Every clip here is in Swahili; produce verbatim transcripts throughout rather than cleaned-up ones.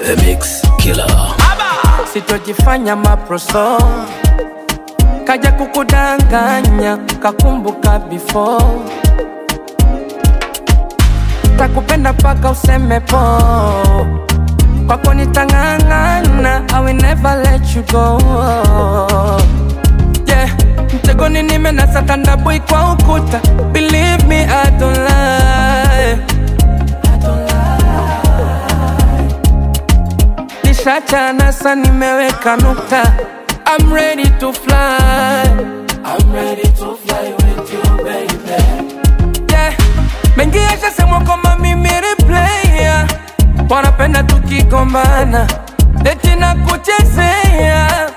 The Mix Killer. Sitojifanya maproso, kaja kukudanganya, kakumbuka before. Takupenda paka useme po, kwako nitangangana, I will never let you go. Yeah, mtegoni nimenasa tandabui kwa ukuta. Believe me, I don't lie, I don't lie. Nishachana sa nimeweka nukta. I'm ready to fly, I'm ready to fly with you baby. Yeah, mengi yasha semwa kama mimi replaya, wanapenda tukigombana, eti na kuchezea.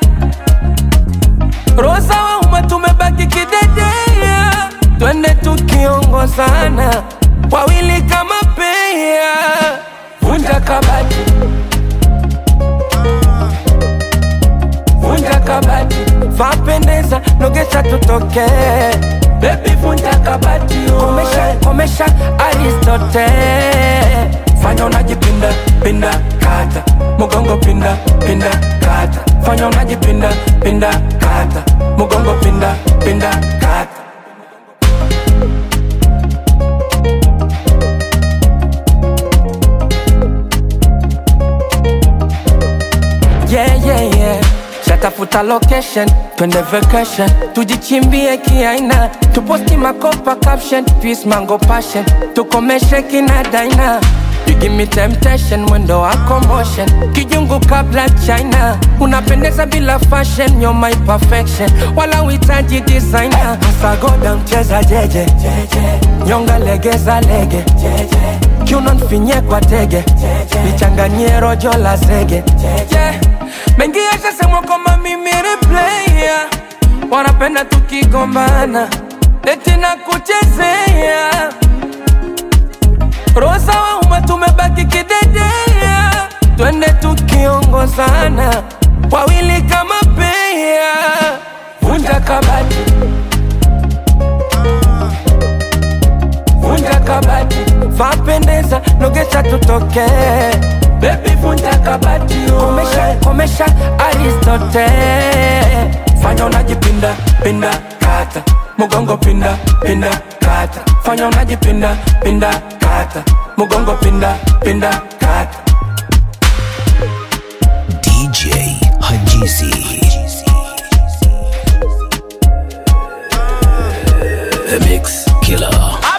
Rosa wa uma tumebaki kidedea, twende tukiongozana, wawili kama pea. Vunja kabati, vunja kabati, vapendeza, nogesha tutoke. Baby vunja kabati, komesha, komesha, Aristote. Fanya unajipinda, pinda, kata, mugongo pinda, pinda, kata. Fanya unajipinda, pinda, kata, mugongo pinda, pinda, kata. Yeah, yeah, yeah. Shatafuta location, twende vacation, tujichimbie kiaina, tuposti makopa caption, peace mango passion, tukomeshe kina daina. You give me temptation, mwendo wako motion, kijungu kabla China. Unapendeza bila fashion, you're my perfection, wala uhitaji designer. Sagoda mcheza jeje, nyonga legeza lege, kiuno nfinye kwa tege, nichanganyie rojo la zege. Yeah, mengi yasha semwa kama mimi replaya, wanapenda tukigombana, eti na kuchezea. Rosa wa uma tumebaki kidedea, twende tukiongozana, wawili kama pea. Vunja kabati, vunja kabati, vapendeza, nogesha tutoke. Baby vunja kabati, komesha, komesha, Aristote. Fanya unajipinda, pinda, kata, mugongo pinda, pinda, kata. Fanya unajipinda, pinda, kata, mugongo pinda, pinda, kata. D J Hajizi. The Mix Killer.